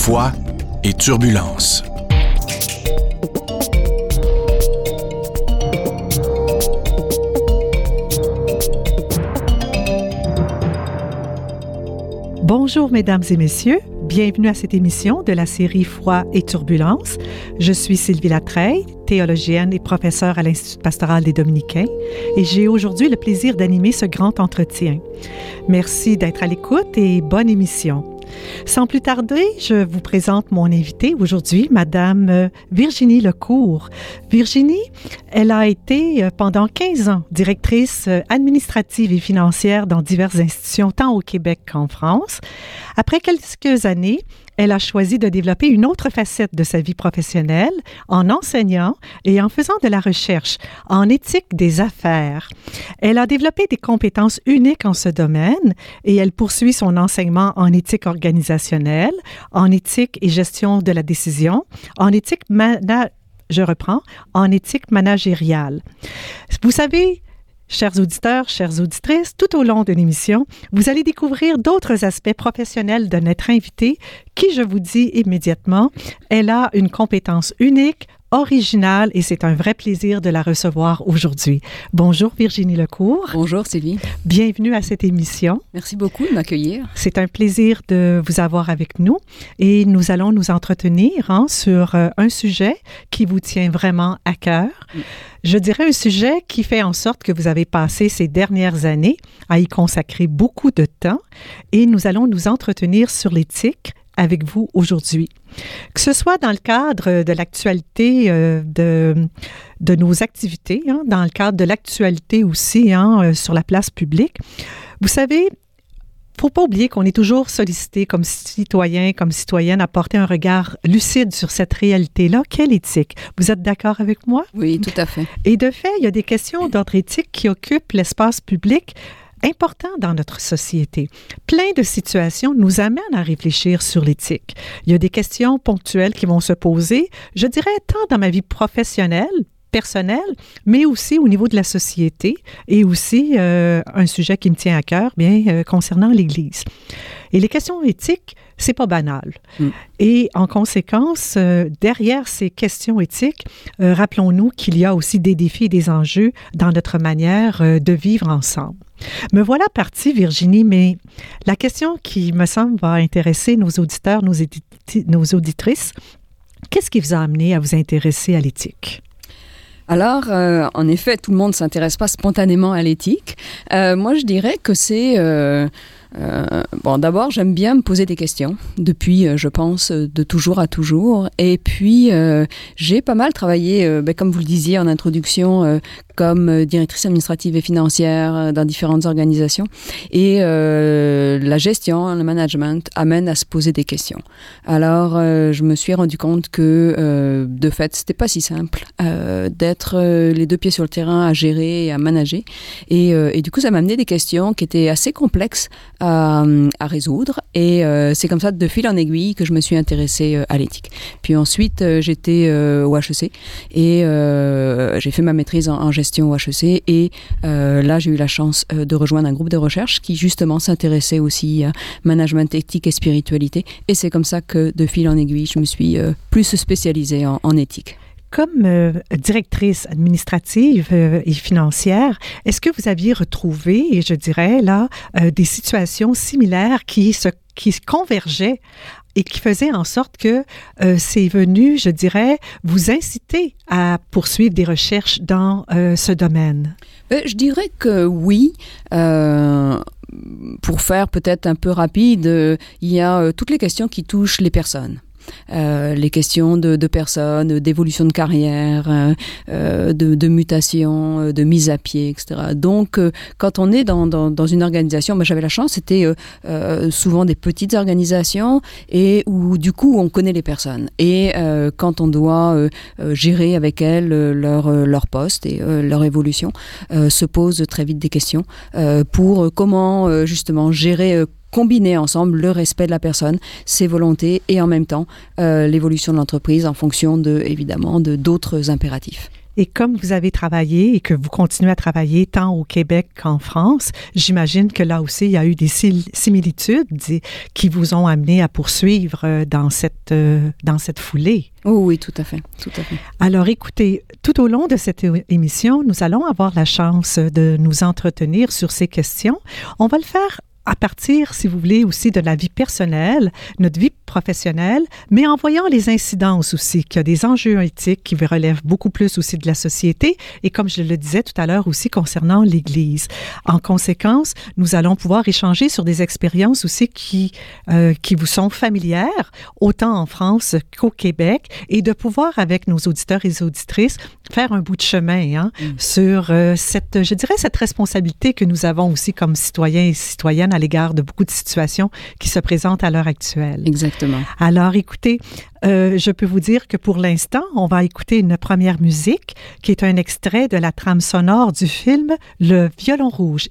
Foi et turbulence. Bonjour mesdames et messieurs, bienvenue à cette émission de la série Foi et turbulence. Je suis Sylvie Latreille, théologienne et professeure à l'Institut pastoral des Dominicains, et j'ai aujourd'hui le plaisir d'animer ce grand entretien. Merci d'être à l'écoute et bonne émission. Sans plus tarder, je vous présente mon invitée aujourd'hui, Madame Virginie Lecourt. Virginie, elle a été pendant 15 ans directrice administrative et financière dans diverses institutions, tant au Québec qu'en France. Après quelques années, elle a choisi de développer une autre facette de sa vie professionnelle en enseignant et en faisant de la recherche en éthique des affaires. Elle a développé des compétences uniques en ce domaine et elle poursuit son enseignement en éthique organisationnelle, en éthique et gestion de la décision, en éthique managériale. Vous savez, chers auditeurs, chères auditrices, tout au long de l'émission, vous allez découvrir d'autres aspects professionnels de notre invitée qui, je vous dis immédiatement, elle a une compétence unique, originale et c'est un vrai plaisir de la recevoir aujourd'hui. Bonjour Virginie Lecourt. Bonjour Sylvie. Bienvenue à cette émission. Merci beaucoup de m'accueillir. C'est un plaisir de vous avoir avec nous et nous allons nous entretenir sur un sujet qui vous tient vraiment à cœur. Je dirais un sujet qui fait en sorte que vous avez passé ces dernières années à y consacrer beaucoup de temps et nous allons nous entretenir sur l'éthique avec vous aujourd'hui. Que ce soit dans le cadre de l'actualité de nos activités, dans le cadre de l'actualité aussi sur la place publique, vous savez, faut pas oublier qu'on est toujours sollicité comme citoyen, comme citoyenne à porter un regard lucide sur cette réalité-là. Quelle éthique? Vous êtes d'accord avec moi? Oui, tout à fait. Et de fait, il y a des questions d'ordre éthique qui occupent l'espace public important dans notre société. Plein de situations nous amènent à réfléchir sur l'éthique. Il y a des questions ponctuelles qui vont se poser, je dirais, tant dans ma vie professionnelle, personnelle, mais aussi au niveau de la société et aussi un sujet qui me tient à cœur, concernant l'Église. Et les questions éthiques, c'est pas banal. Et en conséquence, derrière ces questions éthiques, rappelons-nous qu'il y a aussi des défis et des enjeux dans notre manière de vivre ensemble. Me voilà partie, Virginie, mais la question qui me semble va intéresser nos auditeurs, nos auditrices, qu'est-ce qui vous a amené à vous intéresser à l'éthique? Alors, en effet, tout le monde ne s'intéresse pas spontanément à l'éthique. Moi, je dirais que c'est... d'abord, j'aime bien me poser des questions depuis, je pense, de toujours à toujours. Et puis, j'ai pas mal travaillé, comme vous le disiez en introduction, comme directrice administrative et financière dans différentes organisations. Et la gestion, le management amène à se poser des questions. Alors, je me suis rendu compte que, de fait, c'était pas si simple d'être les deux pieds sur le terrain à gérer et à manager. Et du coup, ça m'a amené des questions qui étaient assez complexes à résoudre. Et c'est comme ça, de fil en aiguille, que je me suis intéressée à l'éthique. Puis ensuite, j'étais au HEC et j'ai fait ma maîtrise en gestion au HEC et là, j'ai eu la chance de rejoindre un groupe de recherche qui, justement, s'intéressait aussi à management éthique et spiritualité. Et c'est comme ça que, de fil en aiguille, je me suis plus spécialisée en éthique. Comme directrice administrative et financière, est-ce que vous aviez retrouvé, et je dirais là, des situations similaires qui convergeaient et qui faisaient en sorte que c'est venu, je dirais, vous inciter à poursuivre des recherches dans ce domaine? Je dirais que oui. Pour faire peut-être un peu rapide, il y a toutes les questions qui touchent les personnes. Les questions de personnes, d'évolution de carrière, de mutation, de mise à pied, etc. Donc, quand on est dans une organisation, j'avais la chance, c'était souvent des petites organisations et où du coup on connaît les personnes. Et quand on doit gérer avec elles leur poste et leur évolution, se posent très vite des questions pour comment justement gérer combiner ensemble le respect de la personne, ses volontés et en même temps l'évolution de l'entreprise en fonction évidemment d'autres impératifs. Et comme vous avez travaillé et que vous continuez à travailler tant au Québec qu'en France, j'imagine que là aussi, il y a eu des similitudes qui vous ont amené à poursuivre dans cette foulée. Oh oui, tout à fait, tout à fait. Alors écoutez, tout au long de cette émission, nous allons avoir la chance de nous entretenir sur ces questions. On va le faire à partir, si vous voulez, aussi de la vie personnelle, notre vie professionnelle, mais en voyant les incidences aussi, qu'il y a des enjeux éthiques qui relèvent beaucoup plus aussi de la société et comme je le disais tout à l'heure aussi concernant l'Église. En conséquence, nous allons pouvoir échanger sur des expériences aussi qui vous sont familières, autant en France qu'au Québec, et de pouvoir, avec nos auditeurs et auditrices, faire un bout de chemin sur cette responsabilité que nous avons aussi comme citoyens et citoyennes à l'égard de beaucoup de situations qui se présentent à l'heure actuelle. Exactement. Alors, écoutez, je peux vous dire que pour l'instant, on va écouter une première musique qui est un extrait de la trame sonore du film Le Violon Rouge.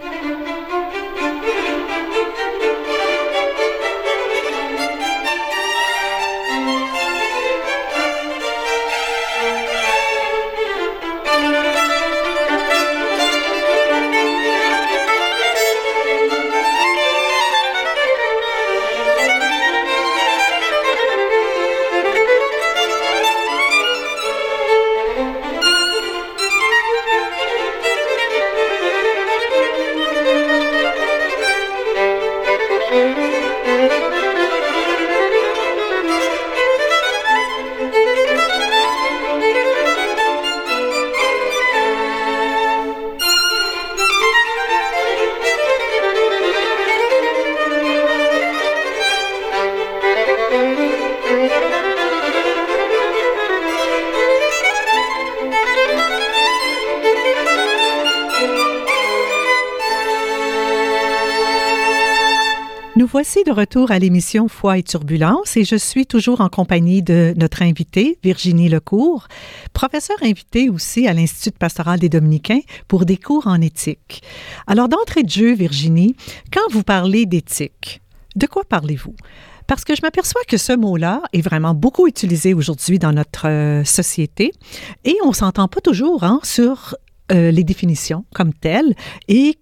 Nous voici de retour à l'émission Foi et Turbulence et je suis toujours en compagnie de notre invitée, Virginie Lecourt, professeure invitée aussi à l'Institut pastoral des Dominicains pour des cours en éthique. Alors d'entrée de jeu, Virginie, quand vous parlez d'éthique, de quoi parlez-vous? Parce que je m'aperçois que ce mot-là est vraiment beaucoup utilisé aujourd'hui dans notre société et on ne s'entend pas toujours sur les définitions comme telles et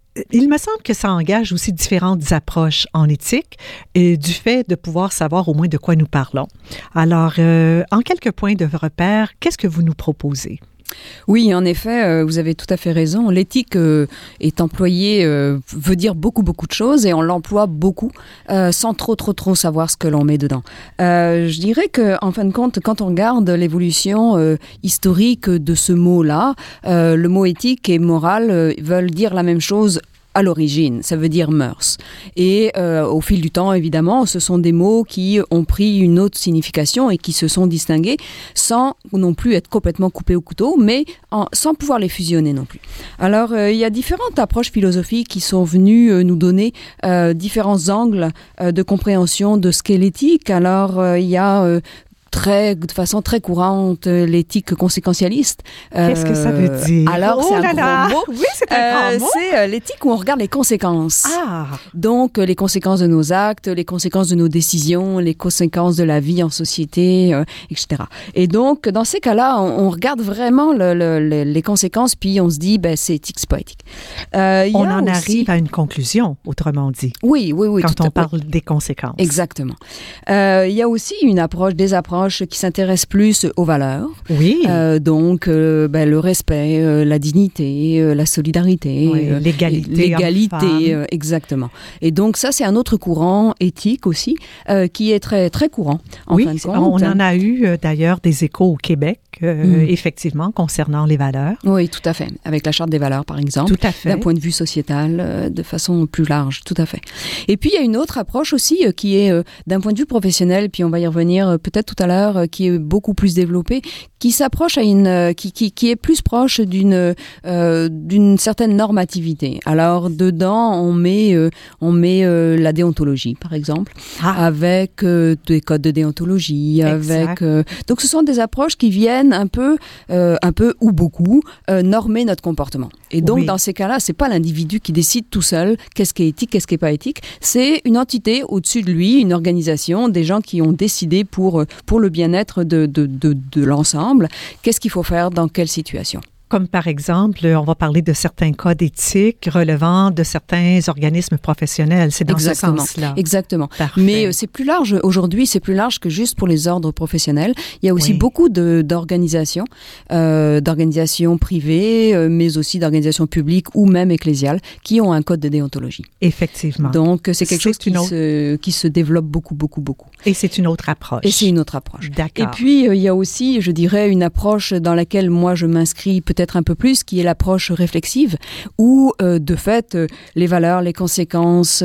il me semble que ça engage aussi différentes approches en éthique et du fait de pouvoir savoir au moins de quoi nous parlons. Alors, en quelques points de repère, qu'est-ce que vous nous proposez? Oui, en effet, vous avez tout à fait raison. L'éthique est employée, veut dire beaucoup de choses et on l'emploie beaucoup sans trop savoir ce que l'on met dedans. Je dirais que, en fin de compte, quand on regarde l'évolution historique de ce mot-là, le mot éthique et morale veulent dire la même chose à l'origine, ça veut dire mœurs. Et au fil du temps, évidemment, ce sont des mots qui ont pris une autre signification et qui se sont distingués sans non plus être complètement coupés au couteau, mais sans pouvoir les fusionner non plus. Alors, il y a différentes approches philosophiques qui sont venues nous donner différents angles de compréhension de ce qu'est l'éthique. Alors, il y a de façon très courante, l'éthique conséquentialiste. Qu'est-ce que ça veut dire? Alors, c'est un gros mot. Oui, c'est un grand mot. C'est l'éthique où on regarde les conséquences. Ah. Donc, les conséquences de nos actes, les conséquences de nos décisions, les conséquences de la vie en société, etc. Et donc, dans ces cas-là, on regarde vraiment les conséquences, puis on se dit, c'est éthique, c'est pas éthique. On en arrive à une conclusion, autrement dit. Oui. Quand on parle des conséquences. Exactement. Il y a aussi des approches qui s'intéressent plus aux valeurs. Oui. Donc, le respect, la dignité, la solidarité, l'égalité, exactement. Et donc, ça, c'est un autre courant éthique aussi, qui est très, très courant, en fin de compte. On en a eu d'ailleurs des échos au Québec, effectivement, concernant les valeurs. Oui, tout à fait. Avec la Charte des valeurs, par exemple. Tout à fait. D'un point de vue sociétal, de façon plus large, tout à fait. Et puis, il y a une autre approche aussi qui est d'un point de vue professionnel, puis on va y revenir peut-être tout à l'heure, qui est beaucoup plus développée, qui s'approche qui est plus proche d'une certaine normativité. Alors, dedans, on met la déontologie, par exemple, avec des codes de déontologie, avec donc ce sont des approches qui viennent un peu ou beaucoup normer notre comportement. Et donc, dans ces cas-là, c'est pas l'individu qui décide tout seul qu'est-ce qui est éthique, qu'est-ce qui est pas éthique. C'est une entité au-dessus de lui, une organisation, des gens qui ont décidé pour pour le bien-être de l'ensemble. Qu'est-ce qu'il faut faire dans quelle situation? Comme par exemple, on va parler de certains cas d'éthique relevant de certains organismes professionnels. C'est dans ce sens-là. Exactement. Parfait. Mais c'est plus large. Aujourd'hui, c'est plus large que juste pour les ordres professionnels. Il y a aussi beaucoup d'organisations, d'organisations privées, mais aussi d'organisations publiques ou même ecclésiales qui ont un code de déontologie. Effectivement. Donc, c'est quelque chose qui se développe beaucoup. Et c'est une autre approche. D'accord. Et puis, il y a aussi, je dirais, une approche dans laquelle moi, je m'inscris peut-être un peu plus, qui est l'approche réflexive, où, de fait, les valeurs, les conséquences,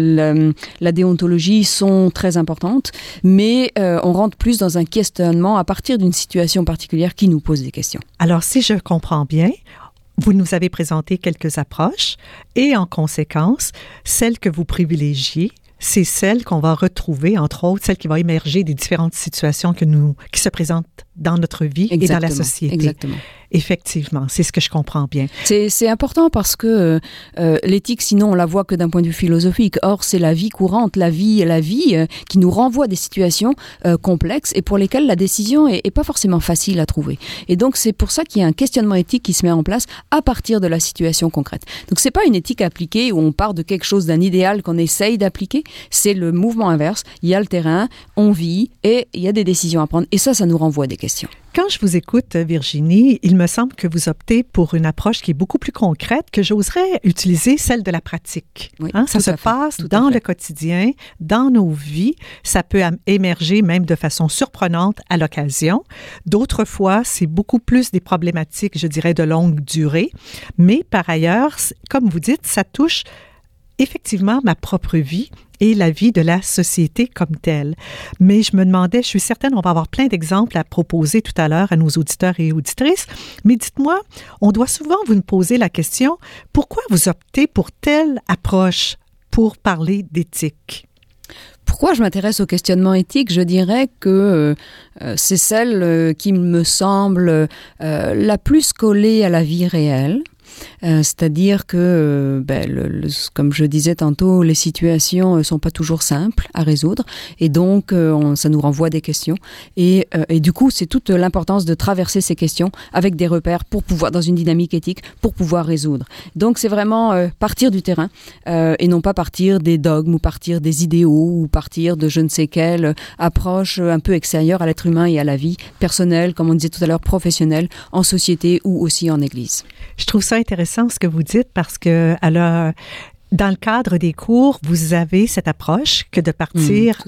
la déontologie sont très importantes, mais on rentre plus dans un questionnement à partir d'une situation particulière qui nous pose des questions. Alors, si je comprends bien, vous nous avez présenté quelques approches et, en conséquence, celle que vous privilégiez, c'est celle qu'on va retrouver, entre autres, celle qui va émerger des différentes situations qui se présentent dans notre vie et dans la société. Exactement. Effectivement, c'est ce que je comprends bien. C'est important parce que l'éthique, sinon, on la voit que d'un point de vue philosophique. Or, c'est la vie courante, la vie qui nous renvoie à des situations complexes et pour lesquelles la décision est pas forcément facile à trouver. Et donc, c'est pour ça qu'il y a un questionnement éthique qui se met en place à partir de la situation concrète. Donc, c'est pas une éthique appliquée où on part de quelque chose, d'un idéal qu'on essaye d'appliquer. C'est le mouvement inverse. Il y a le terrain, on vit et il y a des décisions à prendre. Et ça nous renvoie à des questions. Quand je vous écoute, Virginie, il me semble que vous optez pour une approche qui est beaucoup plus concrète, que j'oserais utiliser, celle de la pratique. Oui, ça se passe dans le quotidien, dans nos vies. Ça peut émerger même de façon surprenante à l'occasion. D'autres fois, c'est beaucoup plus des problématiques, je dirais, de longue durée. Mais par ailleurs, comme vous dites, ça touche effectivement ma propre vie et la vie de la société comme telle. Mais je me demandais, je suis certaine, on va avoir plein d'exemples à proposer tout à l'heure à nos auditeurs et auditrices, mais dites-moi, on doit souvent vous poser la question, pourquoi vous optez pour telle approche pour parler d'éthique? Pourquoi je m'intéresse au questionnement éthique? Je dirais que c'est celle qui me semble la plus collée à la vie réelle. C'est-à-dire que, comme je disais tantôt, les situations ne sont pas toujours simples à résoudre et donc ça nous renvoie à des questions et du coup c'est toute l'importance de traverser ces questions avec des repères pour pouvoir, dans une dynamique éthique, pour pouvoir résoudre. Donc c'est vraiment partir du terrain et non pas partir des dogmes ou partir des idéaux ou partir de je ne sais quelle approche un peu extérieure à l'être humain et à la vie personnelle, comme on disait tout à l'heure, professionnelle, en société ou aussi en Église. Je trouve ça intéressant ce que vous dites parce que dans le cadre des cours, vous avez cette approche que de partir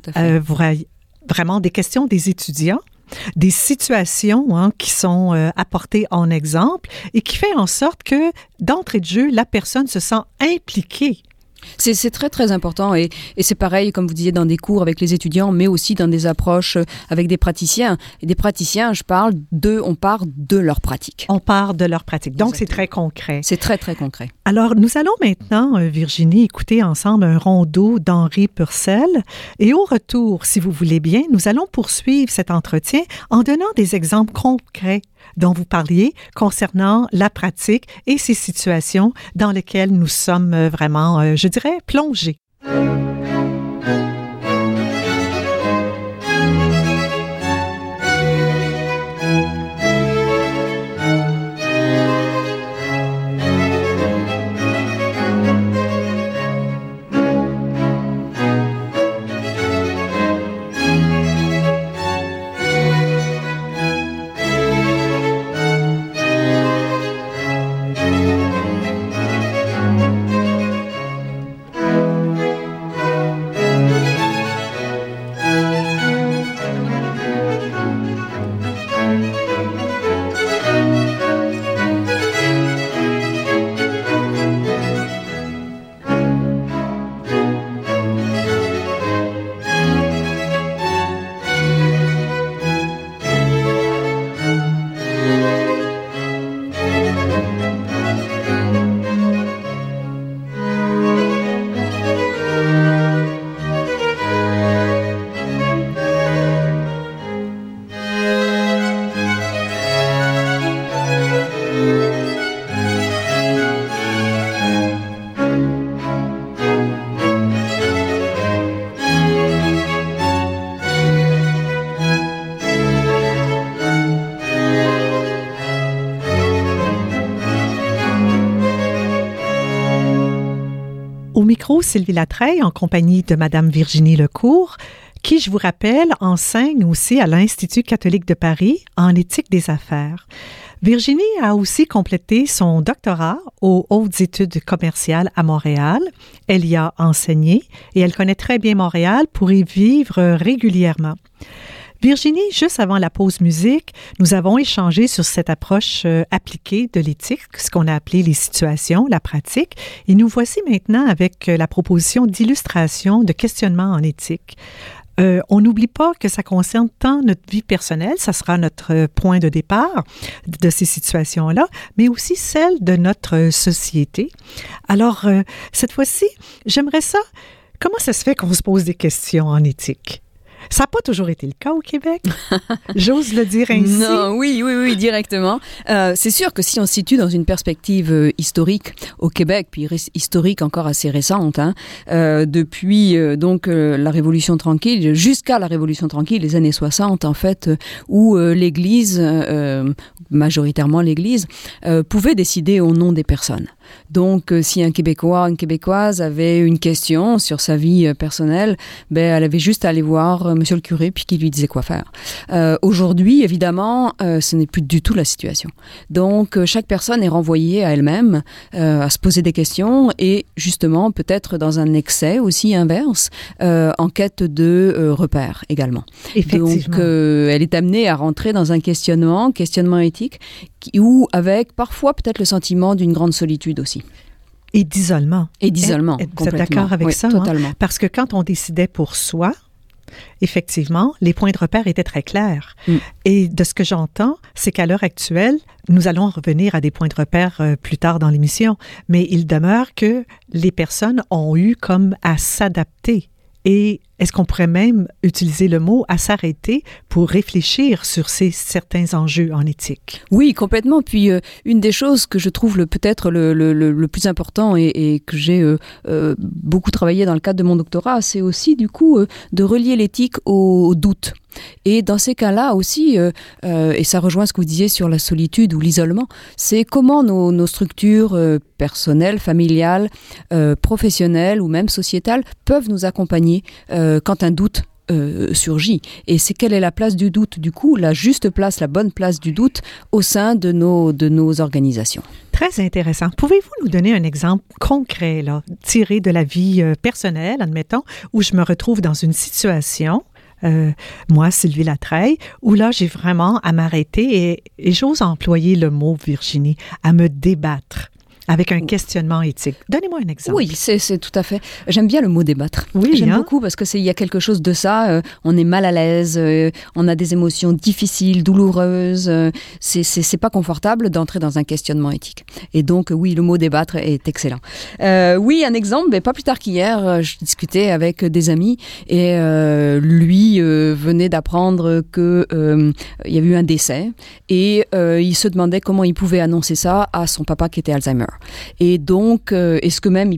vraiment des questions des étudiants, des situations qui sont apportées en exemple et qui fait en sorte que d'entrée de jeu, la personne se sent impliquée. C'est très, très important et c'est pareil, comme vous disiez, dans des cours avec les étudiants, mais aussi dans des approches avec des praticiens. Et des praticiens, on part de leur pratique. On part de leur pratique. Donc, Exactement. C'est très concret. C'est très, très concret. Alors, nous allons maintenant, Virginie, écouter ensemble un rondeau d'Henri Purcell. Et au retour, si vous voulez bien, nous allons poursuivre cet entretien en donnant des exemples concrets dont vous parliez concernant la pratique et ces situations dans lesquelles nous sommes vraiment, je dirais, plongés. Au micro, Sylvie Latreille, en compagnie de Madame Virginie Lecourt, qui, je vous rappelle, enseigne aussi à l'Institut catholique de Paris en éthique des affaires. Virginie a aussi complété son doctorat aux hautes études commerciales à Montréal. Elle y a enseigné et elle connaît très bien Montréal pour y vivre régulièrement. Virginie, juste avant la pause musique, nous avons échangé sur cette approche appliquée de l'éthique, ce qu'on a appelé les situations, la pratique, et nous voici maintenant avec la proposition d'illustration de questionnement en éthique. On n'oublie pas que ça concerne tant notre vie personnelle, ça sera notre point de départ de ces situations-là, mais aussi celle de notre société. Alors, cette fois-ci, j'aimerais ça, comment ça se fait qu'on se pose des questions en éthique? Ça n'a pas toujours été le cas au Québec. J'ose le dire ainsi. Non, oui, directement. C'est sûr que si on se situe dans une perspective historique au Québec, puis historique encore assez récente, depuis donc la Révolution tranquille jusqu'à la Révolution tranquille, les années 60 en fait, où l'Église, majoritairement l'Église, pouvait décider au nom des personnes. Donc, si un Québécois, une Québécoise avait une question sur sa vie personnelle, elle avait juste à aller voir monsieur le curé puis qui lui disait quoi faire. Aujourd'hui, évidemment, ce n'est plus du tout la situation. Donc, chaque personne est renvoyée à elle-même, à se poser des questions et justement, peut-être dans un excès aussi inverse, en quête de repères également. Effectivement. Donc, elle est amenée à rentrer dans un questionnement éthique, ou avec parfois peut-être le sentiment d'une grande solitude aussi. Et d'isolement. Complètement. Vous êtes d'accord avec ça? Totalement. Hein? Parce que quand on décidait pour soi, effectivement, les points de repère étaient très clairs. Et de ce que j'entends, c'est qu'à l'heure actuelle, nous allons revenir à des points de repère plus tard dans l'émission, mais il demeure que les personnes ont eu comme à s'adapter. Et est-ce qu'on pourrait même utiliser le mot à s'arrêter pour réfléchir sur certains enjeux en éthique? Oui, complètement. Puis une des choses que je trouve peut-être le plus important et que j'ai beaucoup travaillé dans le cadre de mon doctorat, c'est aussi du coup de relier l'éthique au doute. Et dans ces cas-là aussi, et ça rejoint ce que vous disiez sur la solitude ou l'isolement, c'est comment nos structures personnelles, familiales, professionnelles ou même sociétales peuvent nous accompagner quand un doute surgit. Et c'est quelle est la place du doute, du coup, la juste place, la bonne place du doute au sein de nos organisations. Très intéressant. Pouvez-vous nous donner un exemple concret, là, tiré de la vie personnelle, admettons, où je me retrouve dans une situation moi, Sylvie Latreille, où là, j'ai vraiment à m'arrêter et j'ose employer le mot, Virginie, à me débattre avec un questionnement éthique. Donnez-moi un exemple. Oui, c'est tout à fait. J'aime bien le mot débattre. Oui, j'aime beaucoup parce que il y a quelque chose de ça. On est mal à l'aise, on a des émotions difficiles, douloureuses. C'est pas confortable d'entrer dans un questionnement éthique. Et donc, oui, le mot débattre est excellent. Oui, un exemple. Mais pas plus tard qu'hier, je discutais avec des amis et lui venait d'apprendre que il y avait eu un décès et il se demandait comment il pouvait annoncer ça à son papa qui était Alzheimer. Et donc, est-ce que même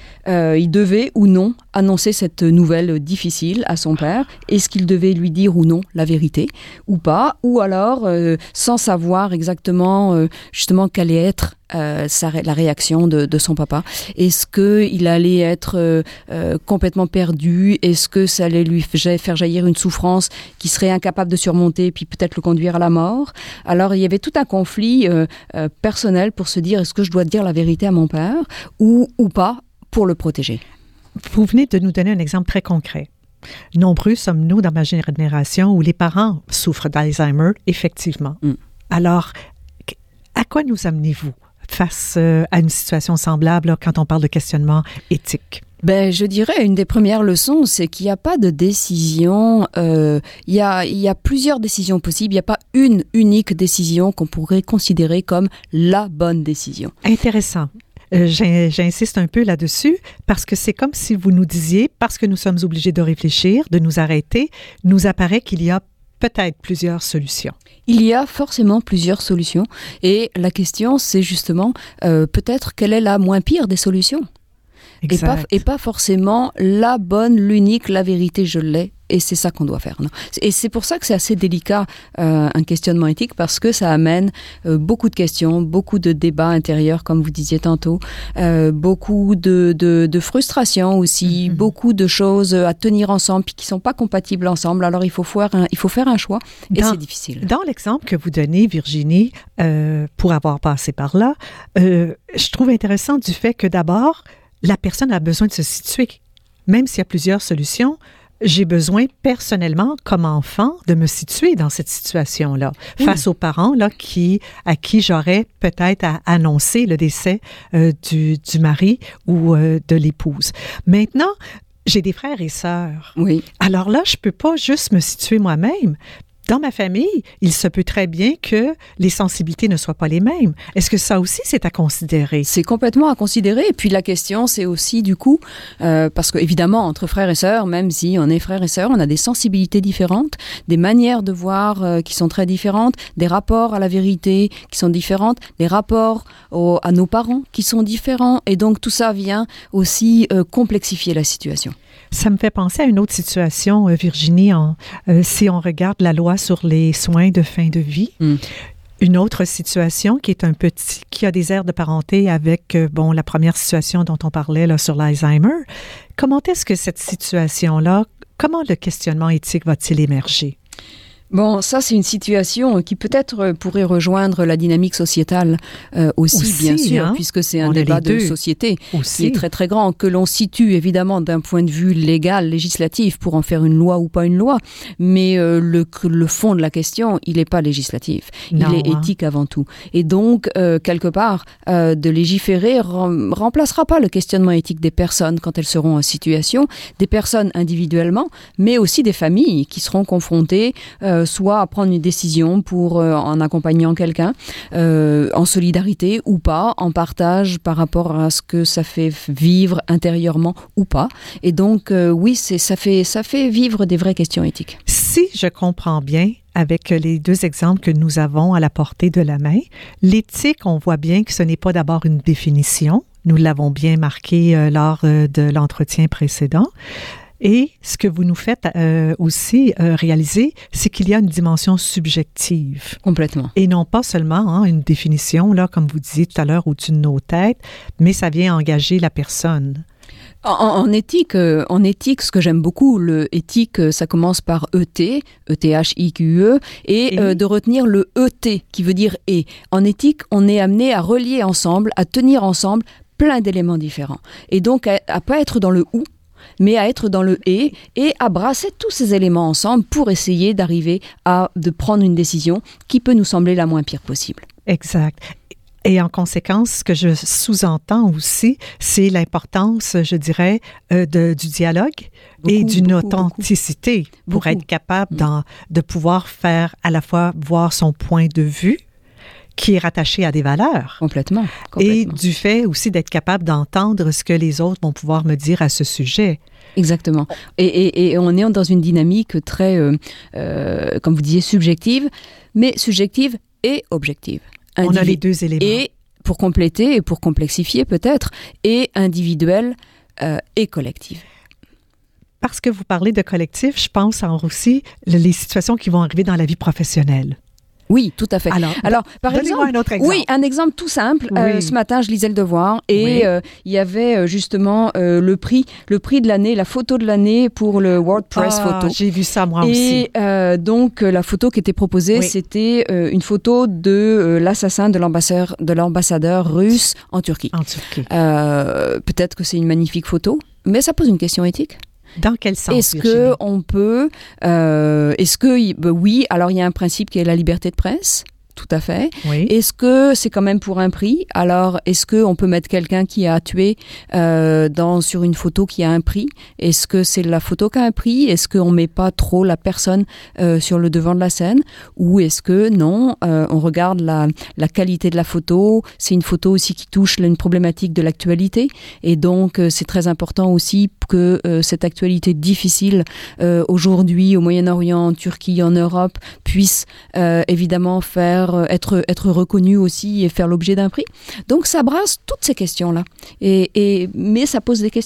il devait ou non annoncer cette nouvelle difficile à son père? Est-ce qu'il devait lui dire ou non la vérité ou pas? Ou alors, sans savoir exactement justement quelle allait être la réaction de son papa. Est-ce qu'il allait être complètement perdu? Est-ce que ça allait lui faire jaillir une souffrance qu'il serait incapable de surmonter puis peut-être le conduire à la mort? Alors, il y avait tout un conflit personnel pour se dire est-ce que je dois dire la vérité à mon père ou pas pour le protéger? Vous venez de nous donner un exemple très concret. Nombreux sommes-nous dans ma génération où les parents souffrent d'Alzheimer, effectivement. Alors, à quoi nous amenez-vous face à une situation semblable là, quand on parle de questionnement éthique? Je dirais une des premières leçons, c'est qu'il n'y a pas de décision. Il y a plusieurs décisions possibles. Il n'y a pas une unique décision qu'on pourrait considérer comme la bonne décision. Intéressant. J'insiste un peu là-dessus parce que c'est comme si vous nous disiez, parce que nous sommes obligés de réfléchir, de nous arrêter, nous apparaît qu'il y a peut-être plusieurs solutions. Il y a forcément plusieurs solutions et la question c'est justement peut-être quelle est la moins pire des solutions. Exact. Et pas forcément la bonne, l'unique, la vérité je l'ai Et c'est ça qu'on doit faire. Non? Et c'est pour ça que c'est assez délicat, un questionnement éthique, parce que ça amène beaucoup de questions, beaucoup de débats intérieurs, comme vous disiez tantôt, beaucoup de frustration aussi, beaucoup de choses à tenir ensemble puis qui ne sont pas compatibles ensemble. Alors, il faut faire un choix et c'est difficile. Dans l'exemple que vous donnez, Virginie, pour avoir passé par là, je trouve intéressant du fait que d'abord, la personne a besoin de se situer. Même s'il y a plusieurs solutions, j'ai besoin personnellement, comme enfant, de me situer dans cette situation-là, face aux parents là, à qui j'aurais peut-être à annoncer le décès du mari ou de l'épouse. Maintenant, j'ai des frères et sœurs. Oui. Alors là, je ne peux pas juste me situer moi-même. Dans ma famille, il se peut très bien que les sensibilités ne soient pas les mêmes. Est-ce que ça aussi, c'est à considérer? C'est complètement à considérer. Et puis la question, c'est aussi du coup, parce qu'évidemment, entre frères et sœurs, même si on est frères et sœurs, on a des sensibilités différentes, des manières de voir qui sont très différentes, des rapports à la vérité qui sont différentes, des rapports à nos parents qui sont différents. Et donc tout ça vient aussi complexifier la situation. Ça me fait penser à une autre situation, Virginie, si on regarde la loi sur les soins de fin de vie. Une autre situation qui a des airs de parenté avec, la première situation dont on parlait là, sur l'Alzheimer. Comment est-ce que cette situation-là, comment le questionnement éthique va-t-il émerger? Bon, ça, c'est une situation qui peut-être pourrait rejoindre la dynamique sociétale aussi, bien sûr, puisque c'est un débat de société qui est très, très grand, que l'on situe évidemment d'un point de vue légal, législatif, pour en faire une loi ou pas une loi. Mais le fond de la question, il n'est pas législatif. Il est éthique avant tout. Et donc, quelque part, de légiférer remplacera pas le questionnement éthique des personnes quand elles seront en situation, des personnes individuellement, mais aussi des familles qui seront confrontées soit à prendre une décision en accompagnant quelqu'un, en solidarité ou pas, en partage par rapport à ce que ça fait vivre intérieurement ou pas. Et donc, oui, ça fait vivre des vraies questions éthiques. Si je comprends bien, avec les deux exemples que nous avons à la portée de la main, l'éthique, on voit bien que ce n'est pas d'abord une définition. Nous l'avons bien marqué lors de l'entretien précédent. Et ce que vous nous faites aussi réaliser, c'est qu'il y a une dimension subjective. Complètement. Et non pas seulement une définition, là, comme vous disiez tout à l'heure, au-dessus de nos têtes, mais ça vient engager la personne. En éthique, ce que j'aime beaucoup, le éthique, ça commence par ET, E-T-H-I-Q-E, et de retenir le ET, qui veut dire « et ». En éthique, on est amené à relier ensemble, à tenir ensemble plein d'éléments différents. Et donc, à pas être dans le « ou », mais à être dans le « et » à brasser tous ces éléments ensemble pour essayer de prendre une décision qui peut nous sembler la moins pire possible. Exact. Et en conséquence, ce que je sous-entends aussi, c'est l'importance, je dirais, du dialogue et d'une authenticité pour être capable de pouvoir faire à la fois voir son point de vue qui est rattaché à des valeurs. Complètement. Et du fait aussi d'être capable d'entendre ce que les autres vont pouvoir me dire à ce sujet. Exactement. Et on est dans une dynamique très, comme vous disiez, subjective, mais subjective et objective. On a les deux éléments. Et pour compléter et pour complexifier peut-être, et individuelle et collective. Parce que vous parlez de collectif, je pense aussi les situations qui vont arriver dans la vie professionnelle. Oui, tout à fait. Alors par exemple, un autre exemple. Oui, un exemple tout simple. Oui. Ce matin, je lisais Le Devoir et il y avait justement le prix de l'année, la photo de l'année pour le WordPress Photo. J'ai vu ça moi aussi. Et donc la photo qui était proposée, c'était une photo de l'assassin de l'ambassadeur russe en Turquie. Peut-être que c'est une magnifique photo, mais ça pose une question éthique. Dans quel sens, Est-ce Virginie? qu'on peut... oui, alors il y a un principe qui est la liberté de presse. Tout à fait. Oui. Est-ce que c'est quand même pour un prix? Alors, est-ce qu'on peut mettre quelqu'un qui a tué sur une photo qui a un prix? Est-ce que c'est la photo qui a un prix? Est-ce qu'on ne met pas trop la personne sur le devant de la scène? Ou est-ce que non, on regarde la qualité de la photo? C'est une photo aussi qui touche une problématique de l'actualité. Et donc, c'est très important aussi que cette actualité difficile aujourd'hui au Moyen-Orient, en Turquie, en Europe, puisse évidemment être reconnu aussi et faire l'objet d'un prix. Donc ça brasse toutes ces questions-là. Mais ça pose des questions.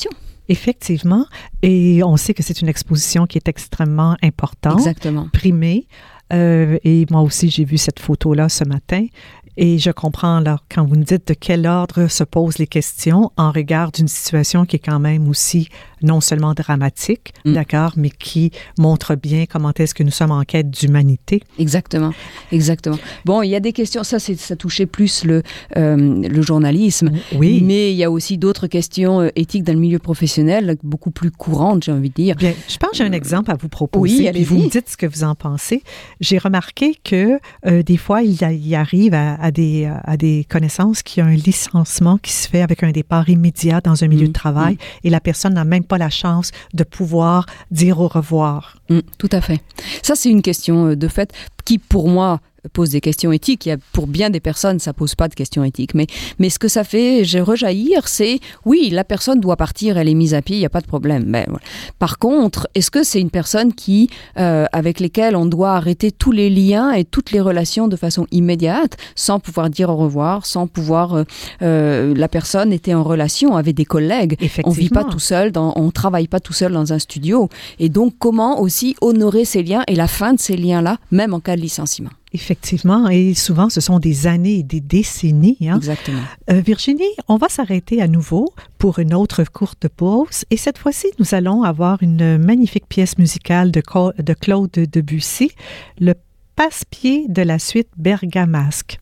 Effectivement. Et on sait que c'est une exposition qui est extrêmement importante. Exactement. Primée. Et moi aussi, j'ai vu cette photo-là ce matin. Et je comprends, là, quand vous me dites de quel ordre se posent les questions en regard d'une situation qui est quand même aussi non seulement dramatique, d'accord, mais qui montre bien comment est-ce que nous sommes en quête d'humanité. Exactement, exactement. Bon, il y a des questions, ça touchait plus le journalisme, oui. Mais il y a aussi d'autres questions éthiques dans le milieu professionnel, beaucoup plus courantes, j'ai envie de dire. Bien, je pense que j'ai un exemple à vous proposer, oui, puis vous me dites ce que vous en pensez. J'ai remarqué que des fois, il arrive à des connaissances qu'il y a un licenciement qui se fait avec un départ immédiat dans un milieu de travail et la personne n'a même pas la chance de pouvoir dire au revoir. Tout à fait. Ça, c'est une question de fait qui, pour moi, pose des questions éthiques. Pour bien des personnes, ça pose pas de questions éthiques. Mais ce que ça fait rejaillir, c'est, oui, la personne doit partir, elle est mise à pied, il n'y a pas de problème. Ben, voilà. Par contre, est-ce que c'est une personne avec lesquelles on doit arrêter tous les liens et toutes les relations de façon immédiate, sans pouvoir dire au revoir, sans pouvoir... la personne était en relation avec des collègues. On vit pas tout seul, on travaille pas tout seul dans un studio. Et donc, comment aussi honorer ces liens et la fin de ces liens-là, même en cas de licenciement? Effectivement, et souvent, ce sont des années et des décennies. Hein? Exactement. Virginie, on va s'arrêter à nouveau pour une autre courte pause. Et cette fois-ci, nous allons avoir une magnifique pièce musicale de Claude Debussy, le passe-pied de la suite bergamasque.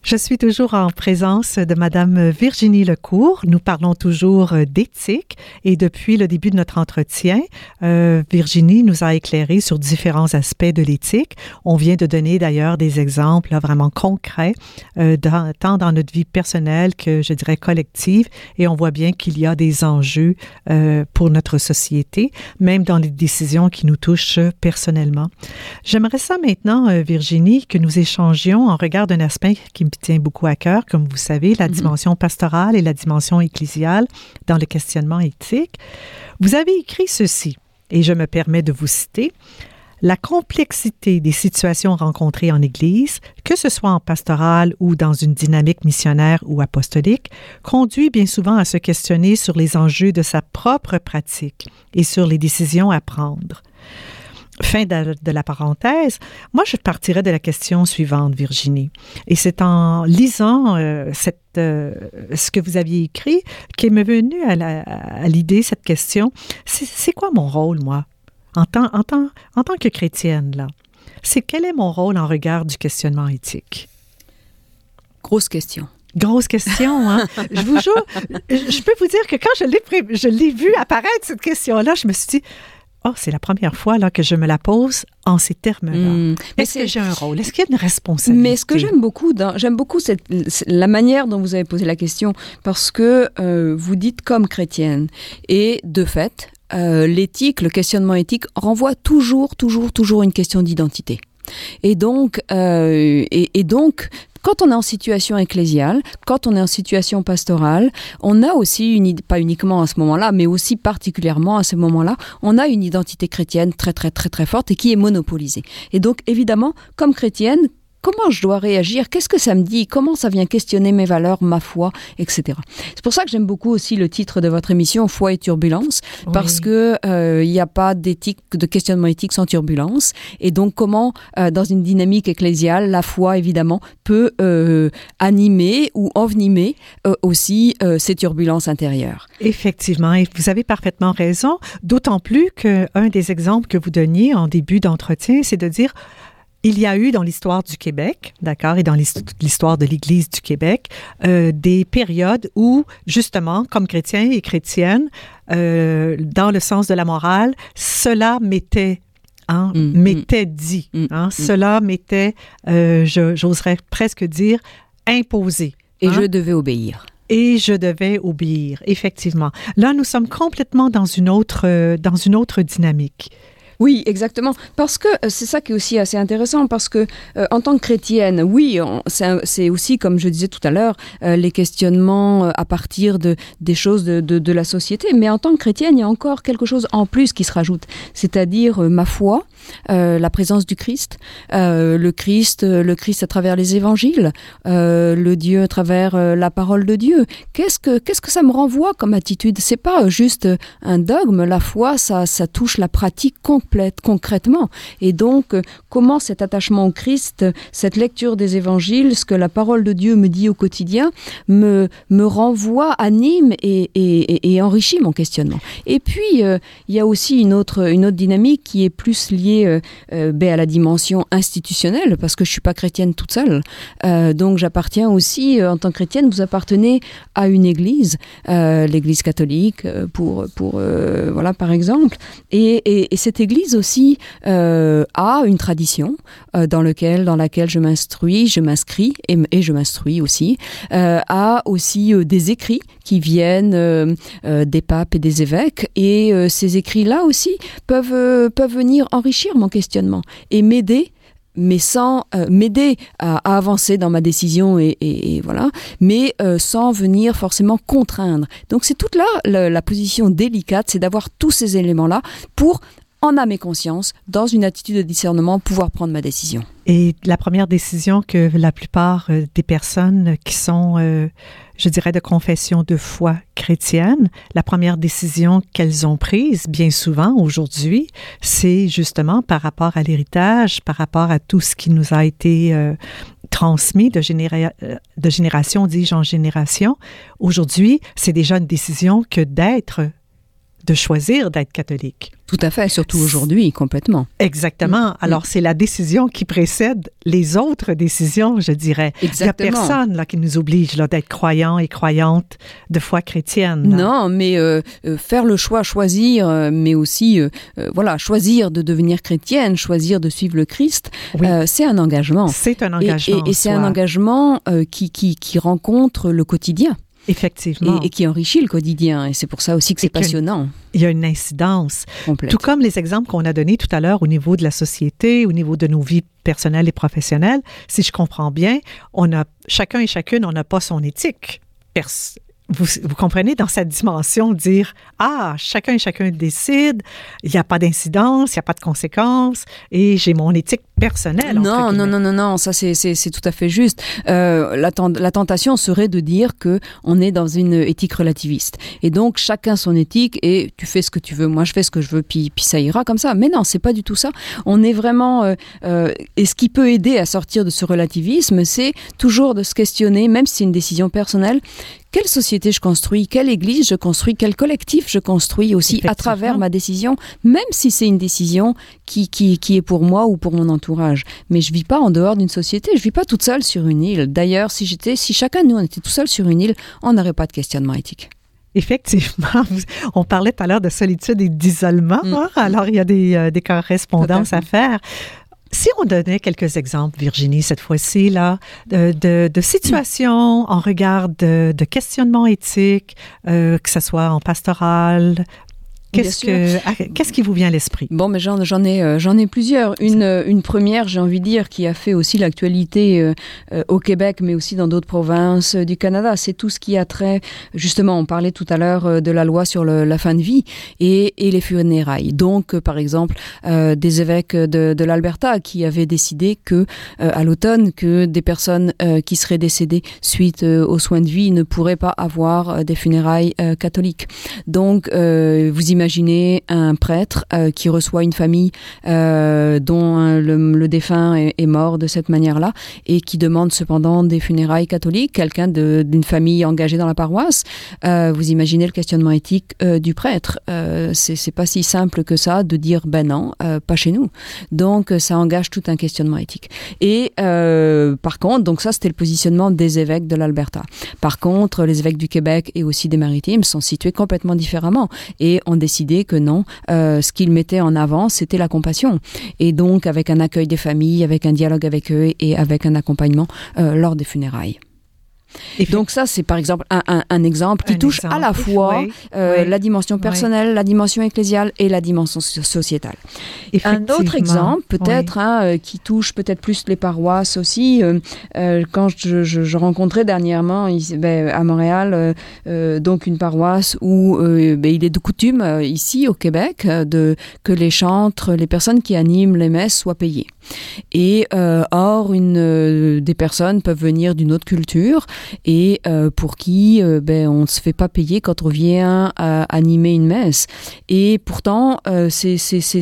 Je suis toujours en présence de Madame Virginie Lecourt. Nous parlons toujours d'éthique et depuis le début de notre entretien, Virginie nous a éclairé sur différents aspects de l'éthique. On vient de donner d'ailleurs des exemples là, vraiment concrets, tant dans notre vie personnelle que je dirais collective, et on voit bien qu'il y a des enjeux pour notre société, même dans les décisions qui nous touchent personnellement. J'aimerais ça maintenant, Virginie, que nous échangions en regard d'un aspect qui me tient beaucoup à cœur, comme vous savez, la dimension pastorale et la dimension ecclésiale dans le questionnement éthique. Vous avez écrit ceci, et je me permets de vous citer. La complexité des situations rencontrées en Église, que ce soit en pastoral ou dans une dynamique missionnaire ou apostolique, conduit bien souvent à se questionner sur les enjeux de sa propre pratique et sur les décisions à prendre. Fin de la parenthèse, moi je partirais de la question suivante, Virginie. Et c'est en lisant ce que vous aviez écrit qu'est m'est venue à l'idée cette question. C'est quoi mon rôle, moi, en tant que chrétienne, là? Quel est mon rôle en regard du questionnement éthique? Grosse question. Grosse question, hein? Je vous jure, je peux vous dire que quand je l'ai vu apparaître, cette question-là, je me suis dit, c'est la première fois là, que je me la pose en ces termes-là. Est-ce que j'ai un rôle? Est-ce qu'il y a une responsabilité? Mais ce que j'aime beaucoup la manière dont vous avez posé la question, parce que vous dites comme chrétienne. Et de fait, l'éthique, le questionnement éthique renvoie toujours une question d'identité. Et donc, quand on est en situation ecclésiale, quand on est en situation pastorale, on a aussi pas uniquement à ce moment-là, mais aussi particulièrement à ce moment-là, on a une identité chrétienne très forte et qui est monopolisée. Et donc, évidemment, comme chrétienne, comment je dois réagir? Qu'est-ce que ça me dit? Comment ça vient questionner mes valeurs, ma foi, etc. C'est pour ça que j'aime beaucoup aussi le titre de votre émission, Foi et turbulence, parce que il n'y a pas d'éthique, de questionnement éthique sans turbulence. Et donc, comment, dans une dynamique ecclésiale, la foi, évidemment, peut animer ou envenimer aussi ces turbulences intérieures. Effectivement, et vous avez parfaitement raison, d'autant plus qu'un des exemples que vous donniez en début d'entretien, c'est de dire... Il y a eu dans l'histoire du Québec, d'accord, et dans l'histoire de l'Église du Québec, des périodes où, justement, comme chrétiens et chrétiennes, dans le sens de la morale, cela m'était dit. Cela m'était, j'oserais presque dire, imposé. Et je devais obéir. Et je devais obéir, effectivement. Là, nous sommes complètement dans une autre dynamique. Oui, exactement. Parce que c'est ça qui est aussi assez intéressant, parce que en tant que chrétienne, oui, c'est aussi, comme je disais tout à l'heure, les questionnements à partir des choses de la société. Mais en tant que chrétienne, il y a encore quelque chose en plus qui se rajoute, c'est-à-dire ma foi, la présence du Christ, le Christ à travers les évangiles, le Dieu à travers la parole de Dieu. Qu'est-ce que ça me renvoie comme attitude? C'est pas juste un dogme. La foi, ça touche la pratique concrètement. Et donc, comment cet attachement au Christ, cette lecture des évangiles, ce que la parole de Dieu me dit au quotidien, me renvoie, anime et enrichit mon questionnement. Et puis, il y a aussi une autre dynamique qui est plus liée à la dimension institutionnelle, parce que je suis pas chrétienne toute seule. Donc, j'appartiens aussi, en tant que chrétienne, vous appartenez à une église, l'église catholique, voilà, par exemple. Et cette église aussi a une tradition dans laquelle je m'inscris et je m'instruis aussi, a aussi des écrits qui viennent des papes et des évêques, et ces écrits-là aussi peuvent venir enrichir mon questionnement et m'aider, mais sans m'aider à avancer dans ma décision et voilà, mais sans venir forcément contraindre. Donc c'est toute la position délicate, c'est d'avoir tous ces éléments-là pour, en âme et conscience, dans une attitude de discernement, pouvoir prendre ma décision. Et la première décision que la plupart des personnes qui sont, je dirais, de confession de foi chrétienne, la première décision qu'elles ont prise, bien souvent aujourd'hui, c'est justement par rapport à l'héritage, par rapport à tout ce qui nous a été transmis de génération, dis-je, en génération. Aujourd'hui, c'est déjà une décision que d'être de choisir d'être catholique. Tout à fait, surtout aujourd'hui, complètement. Exactement. Alors, c'est la décision qui précède les autres décisions, je dirais. Exactement. Il n'y a personne là, qui nous oblige là, d'être croyants et croyantes de foi chrétienne. Là. Non, mais faire le choix, choisir, mais aussi choisir de devenir chrétienne, choisir de suivre le Christ, oui. C'est un engagement. C'est un engagement. Et c'est un engagement qui rencontre le quotidien. Effectivement. Et qui enrichit le quotidien. Et c'est pour ça aussi que c'est passionnant. Il y a une incidence. Complète. Tout comme les exemples qu'on a donnés tout à l'heure au niveau de la société, au niveau de nos vies personnelles et professionnelles, si je comprends bien, chacun et chacune, on n'a pas son éthique. Vous comprenez, dans cette dimension, dire « Ah, chacun et chacun décide, il n'y a pas d'incidence, il n'y a pas de conséquences, et j'ai mon éthique personnelle. » Non, ça c'est tout à fait juste. La tentation serait de dire qu'on est dans une éthique relativiste. Et donc, chacun son éthique, et tu fais ce que tu veux, moi je fais ce que je veux, puis ça ira comme ça. Mais non, c'est pas du tout ça. On est vraiment... et ce qui peut aider à sortir de ce relativisme, c'est toujours de se questionner, même si c'est une décision personnelle, quelle société je construis, quelle église je construis, quel collectif je construis aussi à travers ma décision, même si c'est une décision qui est pour moi ou pour mon entourage. Mais je vis pas en dehors d'une société, je vis pas toute seule sur une île. D'ailleurs, si chacun de nous on était tout seul sur une île, on n'aurait pas de questionnement éthique. Effectivement, on parlait tout à l'heure de solitude et d'isolement, hein? Alors il y a des correspondances à faire. Si on donnait quelques exemples, Virginie, cette fois-ci, là, de situations en regard de questionnements éthiques, que ce soit en pastoral, qu'est-ce qui vous vient à l'esprit? Bon, mais j'en ai plusieurs. Une première, j'ai envie de dire, qui a fait aussi l'actualité au Québec, mais aussi dans d'autres provinces du Canada. C'est tout ce qui a trait, justement, on parlait tout à l'heure de la loi sur la fin de vie et les funérailles. Donc, par exemple, des évêques de l'Alberta qui avaient décidé à l'automne, que des personnes qui seraient décédées suite aux soins de vie ne pourraient pas avoir des funérailles catholiques. Donc, vous imaginez un prêtre qui reçoit une famille dont le défunt est mort de cette manière-là et qui demande cependant des funérailles catholiques, quelqu'un d'une famille engagée dans la paroisse. Vous imaginez le questionnement éthique du prêtre. C'est pas si simple que ça de dire ben non, pas chez nous. Donc ça engage tout un questionnement éthique. Et par contre, donc ça c'était le positionnement des évêques de l'Alberta. Par contre, les évêques du Québec et aussi des Maritimes sont situés complètement différemment et ont décidé que non, ce qu'ils mettaient en avant, c'était la compassion. Et donc, avec un accueil des familles, avec un dialogue avec eux et avec un accompagnement lors des funérailles. Donc ça, c'est par exemple un exemple qui touche à la fois la dimension personnelle, la dimension ecclésiale et la dimension sociétale. Un autre exemple, peut-être, qui touche peut-être plus les paroisses aussi, quand je rencontrais dernièrement à Montréal, donc une paroisse où il est de coutume, ici au Québec, que les chantres, les personnes qui animent les messes soient payées. Et or, des personnes peuvent venir d'une autre culture et pour qui on ne se fait pas payer quand on vient animer une messe. Et pourtant, ces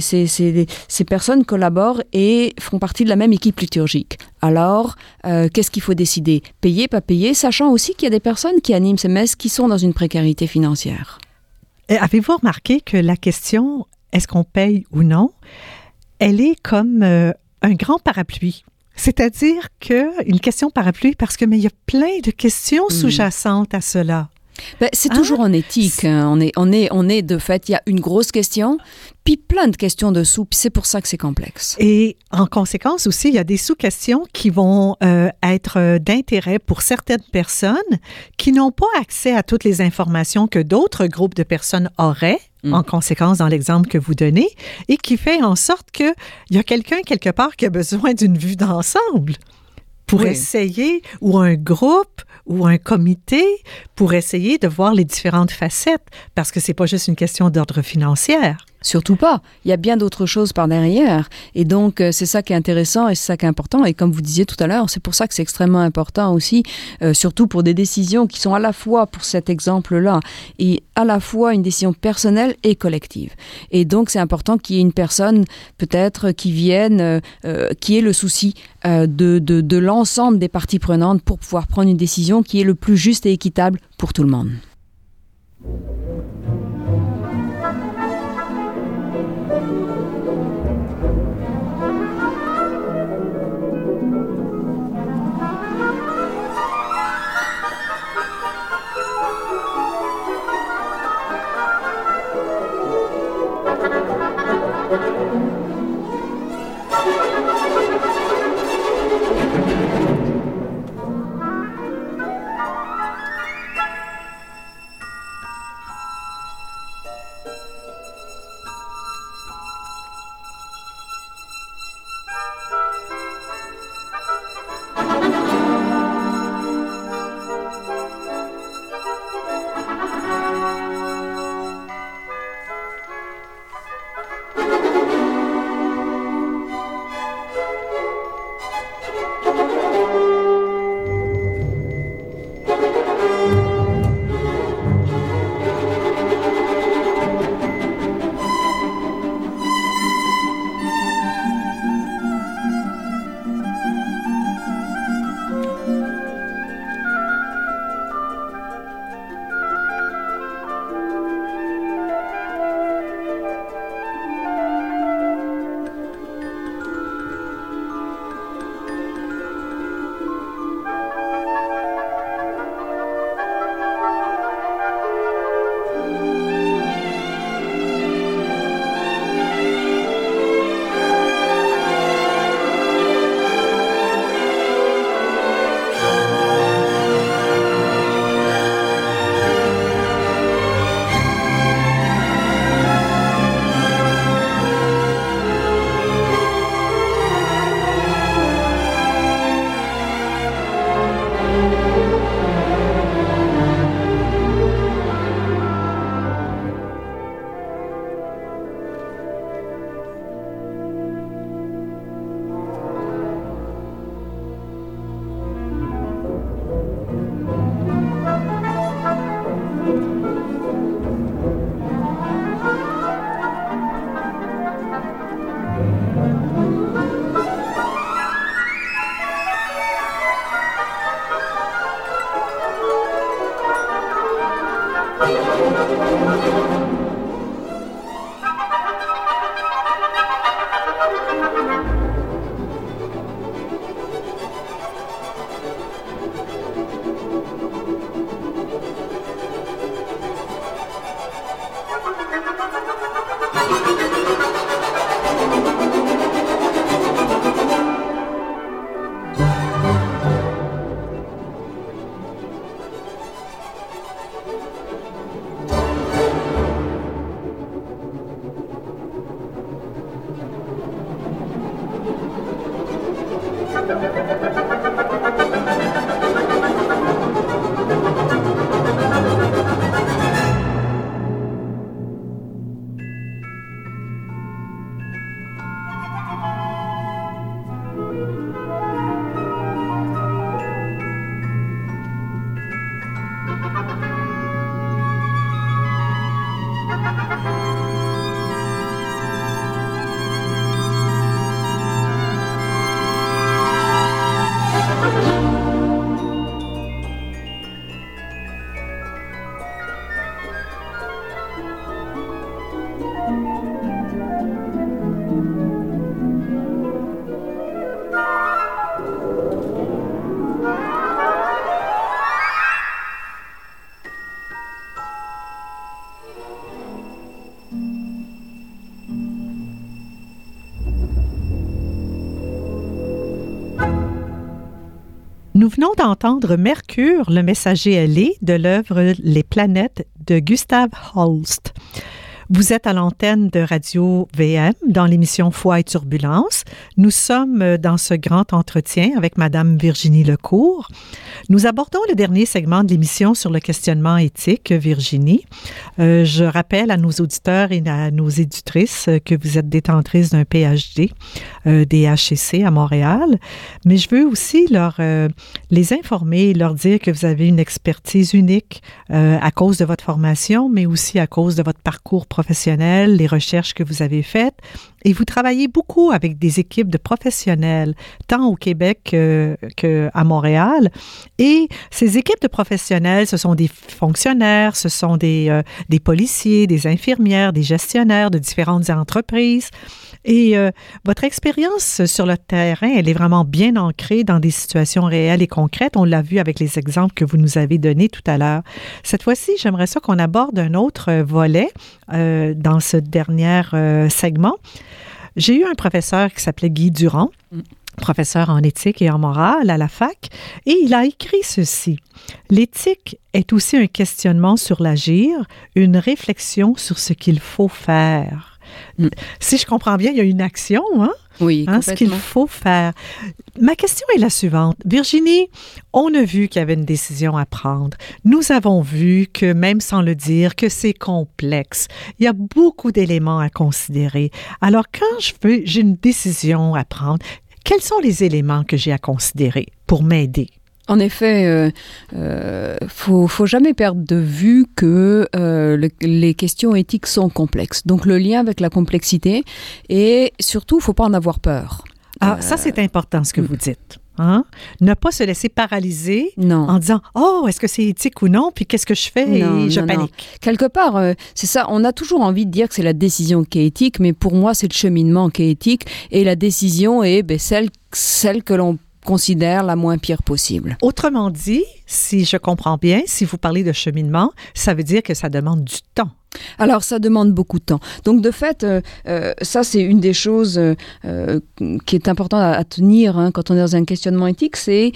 personnes collaborent et font partie de la même équipe liturgique. Alors, qu'est-ce qu'il faut décider? Payer, pas payer, sachant aussi qu'il y a des personnes qui animent ces messes qui sont dans une précarité financière. Avez-vous remarqué que la question « est-ce qu'on paye ou non ?» elle est comme un grand parapluie. C'est-à-dire une question parapluie parce que mais il y a plein de questions sous-jacentes à cela. C'est toujours en éthique. On est de fait, il y a une grosse question, puis plein de questions dessous, puis c'est pour ça que c'est complexe. Et en conséquence aussi, il y a des sous-questions qui vont être d'intérêt pour certaines personnes qui n'ont pas accès à toutes les informations que d'autres groupes de personnes auraient, en conséquence dans l'exemple que vous donnez, et qui fait en sorte qu'il y a quelqu'un quelque part qui a besoin d'une vue d'ensemble pour essayer, ou un groupe, ou un comité, pour essayer de voir les différentes facettes, parce que c'est pas juste une question d'ordre financier. Surtout pas. Il y a bien d'autres choses par derrière. Et donc, c'est ça qui est intéressant et c'est ça qui est important. Et comme vous disiez tout à l'heure, c'est pour ça que c'est extrêmement important aussi, surtout pour des décisions qui sont à la fois, pour cet exemple-là, et à la fois une décision personnelle et collective. Et donc, c'est important qu'il y ait une personne, peut-être, qui vienne, qui ait le souci de l'ensemble des parties prenantes pour pouvoir prendre une décision qui est le plus juste et équitable pour tout le monde. Nous venons d'entendre Mercure, le messager ailé de l'œuvre Les planètes de Gustav Holst. Vous êtes à l'antenne de Radio VM dans l'émission Foi et Turbulence. Nous sommes dans ce grand entretien avec Madame Virginie Lecourt. Nous abordons le dernier segment de l'émission sur le questionnement éthique, Virginie. Je rappelle à nos auditeurs et à nos éditrices que vous êtes détentrice d'un PhD des HEC à Montréal, mais je veux aussi les informer et leur dire que vous avez une expertise unique à cause de votre formation, mais aussi à cause de votre parcours professionnel, les recherches que vous avez faites. Et vous travaillez beaucoup avec des équipes de professionnels, tant au Québec qu'à Montréal. Et ces équipes de professionnels, ce sont des fonctionnaires, ce sont des policiers, des infirmières, des gestionnaires de différentes entreprises. Et votre expérience sur le terrain, elle est vraiment bien ancrée dans des situations réelles et concrètes. On l'a vu avec les exemples que vous nous avez donnés tout à l'heure. Cette fois-ci, j'aimerais ça qu'on aborde un autre volet dans ce dernier segment. J'ai eu un professeur qui s'appelait Guy Durand, professeur en éthique et en morale à la fac, et il a écrit ceci. L'éthique est aussi un questionnement sur l'agir, une réflexion sur ce qu'il faut faire. Si je comprends bien, il y a une action, hein? Oui, complètement. Ce qu'il faut faire. Ma question est la suivante. Virginie, on a vu qu'il y avait une décision à prendre. Nous avons vu que, même sans le dire, que c'est complexe. Il y a beaucoup d'éléments à considérer. Alors, quand j'ai une décision à prendre, quels sont les éléments que j'ai à considérer pour m'aider? En effet, faut jamais perdre de vue que les questions éthiques sont complexes. Donc le lien avec la complexité et surtout, faut pas en avoir peur. Ah, ça c'est important ce que vous dites. Hein? Ne pas se laisser paralyser en disant « Oh, est-ce que c'est éthique ou non? Puis qu'est-ce que je fais? » Et je panique. Non. Quelque part, c'est ça. On a toujours envie de dire que c'est la décision qui est éthique, mais pour moi, c'est le cheminement qui est éthique. Et la décision est celle que l'on considère la moins pire possible. Autrement dit, si je comprends bien, si vous parlez de cheminement, ça veut dire que ça demande du temps. Alors, ça demande beaucoup de temps. Donc, de fait, ça, c'est une des choses qui est importante à tenir quand on est dans un questionnement éthique, c'est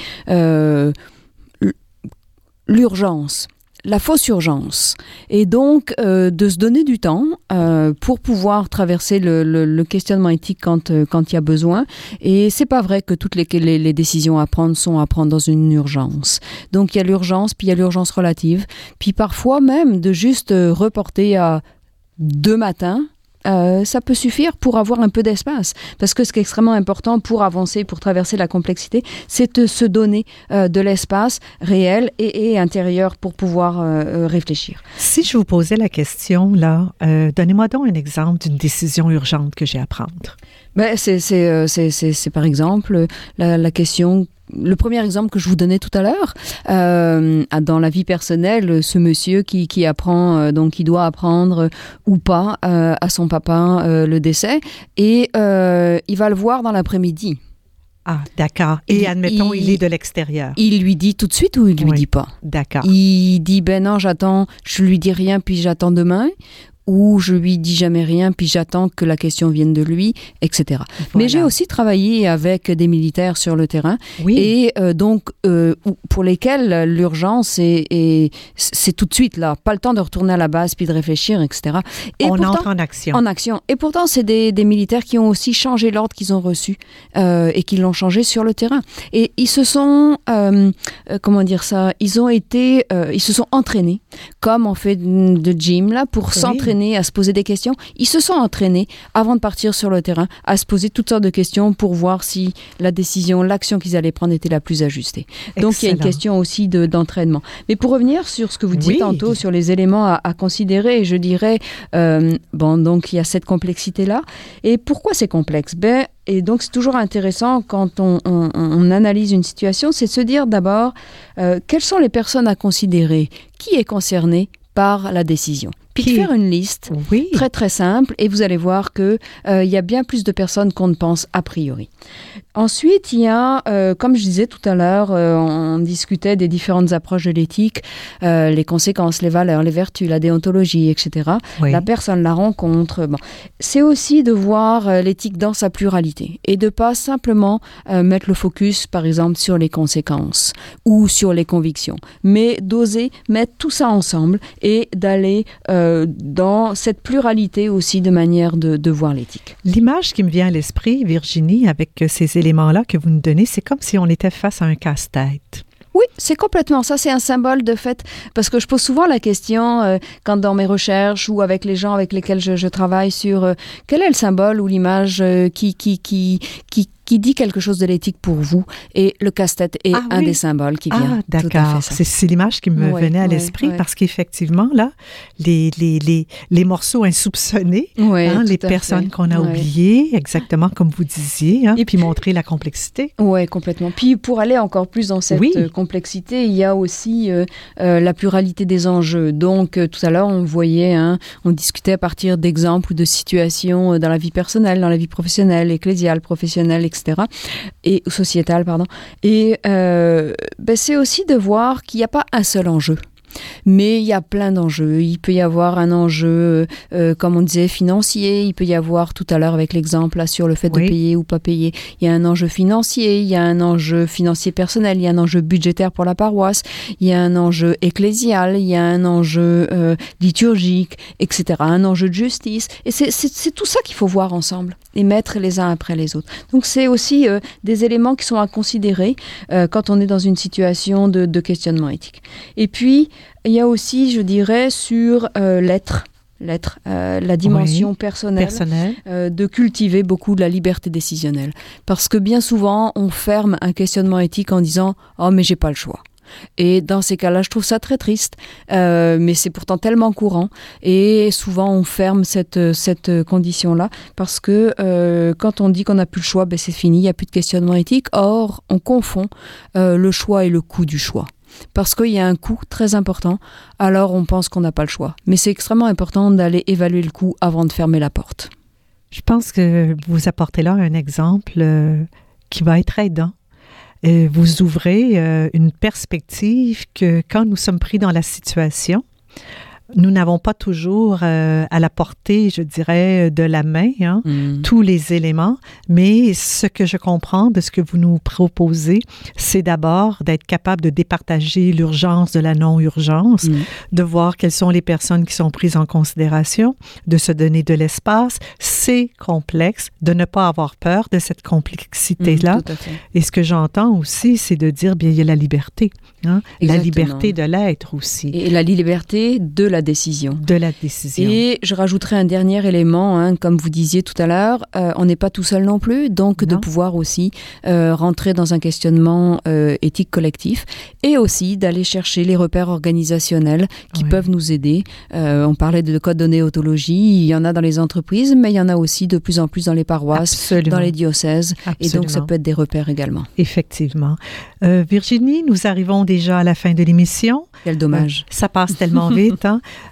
l'urgence. La fausse urgence. Et donc, de se donner du temps pour pouvoir traverser le questionnement éthique quand il y a besoin. Et c'est pas vrai que toutes les décisions à prendre sont à prendre dans une urgence. Donc, il y a l'urgence, puis il y a l'urgence relative. Puis parfois même, de juste reporter à demain, ça peut suffire pour avoir un peu d'espace. Parce que ce qui est extrêmement important pour avancer, pour traverser la complexité, c'est de se donner de l'espace réel et intérieur pour pouvoir réfléchir. Si je vous posais la question, là, donnez-moi donc un exemple d'une décision urgente que j'ai à prendre. Ben, c'est par exemple la question. Le premier exemple que je vous donnais tout à l'heure, dans la vie personnelle, ce monsieur qui apprend, donc il doit apprendre ou pas à son papa le décès, et il va le voir dans l'après-midi. Ah, d'accord. Et admettons, il est de l'extérieur. Il lui dit tout de suite ou il lui dit pas? D'accord. Il dit, ben non, j'attends, je lui dis rien, puis j'attends demain. où je lui dis jamais rien, puis j'attends que la question vienne de lui, etc. Voilà. Mais j'ai aussi travaillé avec des militaires sur le terrain, et donc pour lesquels l'urgence c'est tout de suite là, pas le temps de retourner à la base puis de réfléchir, etc. Et on pourtant, entre en action. En action. Et pourtant, c'est des militaires qui ont aussi changé l'ordre qu'ils ont reçu et qui l'ont changé sur le terrain. Et ils se sont, ils se sont entraînés, comme on fait de gym là, pour s'entraîner à se poser des questions. Ils se sont entraînés avant de partir sur le terrain à se poser toutes sortes de questions pour voir si la décision, l'action qu'ils allaient prendre était la plus ajustée. Donc, excellent. Il y a une question aussi d'entraînement. Mais pour revenir sur ce que vous disiez tantôt, sur les éléments à considérer, je dirais, donc il y a cette complexité-là. Et pourquoi c'est complexe? Et donc, c'est toujours intéressant quand on analyse une situation, c'est de se dire d'abord, quelles sont les personnes à considérer? Qui est concerné par la décision? Puis de faire une liste très très simple, et vous allez voir que il y a bien plus de personnes qu'on ne pense a priori. Ensuite, il y a, comme je disais tout à l'heure, on discutait des différentes approches de l'éthique, les conséquences, les valeurs, les vertus, la déontologie, etc. La personne, la rencontre. Bon. C'est aussi de voir l'éthique dans sa pluralité et de pas simplement mettre le focus, par exemple, sur les conséquences ou sur les convictions, mais d'oser mettre tout ça ensemble et d'aller dans cette pluralité aussi de manière de voir l'éthique. L'image qui me vient à l'esprit, Virginie, avec ces éléments-là que vous nous donnez, c'est comme si on était face à un casse-tête. Oui, c'est complètement ça. C'est un symbole de fait, parce que je pose souvent la question quand dans mes recherches ou avec les gens avec lesquels je travaille sur quel est le symbole ou l'image qui dit quelque chose de l'éthique pour vous, et le casse-tête est un des symboles qui vient. D'accord. C'est l'image qui me venait à l'esprit parce qu'effectivement, là, les morceaux insoupçonnés, les personnes qu'on a oubliées, exactement comme vous disiez, et puis montrer la complexité. Oui, complètement. Puis pour aller encore plus dans cette complexité, il y a aussi la pluralité des enjeux. Donc, tout à l'heure, on voyait, on discutait à partir d'exemples ou de situations dans la vie personnelle, dans la vie professionnelle, ecclésiale, professionnelle, etc. Et sociétale, pardon. Et c'est aussi de voir qu'il n'y a pas un seul enjeu. Mais il y a plein d'enjeux. Il peut y avoir un enjeu, comme on disait, financier. Il peut y avoir, tout à l'heure avec l'exemple là, sur le fait de payer ou pas payer. Il y a un enjeu financier, il y a un enjeu financier personnel, il y a un enjeu budgétaire pour la paroisse, il y a un enjeu ecclésial, il y a un enjeu liturgique, etc. Un enjeu de justice. Et c'est tout ça qu'il faut voir ensemble et mettre les uns après les autres. Donc c'est aussi des éléments qui sont à considérer quand on est dans une situation de questionnement éthique. Et puis, il y a aussi, je dirais, sur l'être, la dimension personnelle. De cultiver beaucoup de la liberté décisionnelle. Parce que bien souvent, on ferme un questionnement éthique en disant « Oh, mais j'ai pas le choix ». Et dans ces cas-là, je trouve ça très triste, mais c'est pourtant tellement courant. Et souvent, on ferme cette condition-là parce que quand on dit qu'on n'a plus le choix, c'est fini, il n'y a plus de questionnement éthique. Or, on confond le choix et le coût du choix. Parce qu'il y a un coût très important, alors on pense qu'on n'a pas le choix. Mais c'est extrêmement important d'aller évaluer le coût avant de fermer la porte. Je pense que vous apportez là un exemple qui va être aidant. Vous ouvrez une perspective que quand nous sommes pris dans la situation, nous n'avons pas toujours à la portée, je dirais, de la main, tous les éléments, mais ce que je comprends de ce que vous nous proposez, c'est d'abord d'être capable de départager l'urgence de la non-urgence, de voir quelles sont les personnes qui sont prises en considération, de se donner de l'espace. C'est complexe, de ne pas avoir peur de cette complexité-là. Et ce que j'entends aussi, c'est de dire, bien, il y a la liberté, la liberté de l'être aussi. Et la liberté de la décision. De la décision. Et je rajouterai un dernier élément, comme vous disiez tout à l'heure, on n'est pas tout seul non plus, donc de pouvoir aussi rentrer dans un questionnement éthique collectif et aussi d'aller chercher les repères organisationnels qui peuvent nous aider. On parlait de code de déontologie, il y en a dans les entreprises, mais il y en a aussi de plus en plus dans les paroisses, dans les diocèses, et donc ça peut être des repères également. Effectivement. Virginie, nous arrivons déjà à la fin de l'émission. Quel dommage. Ça passe tellement vite,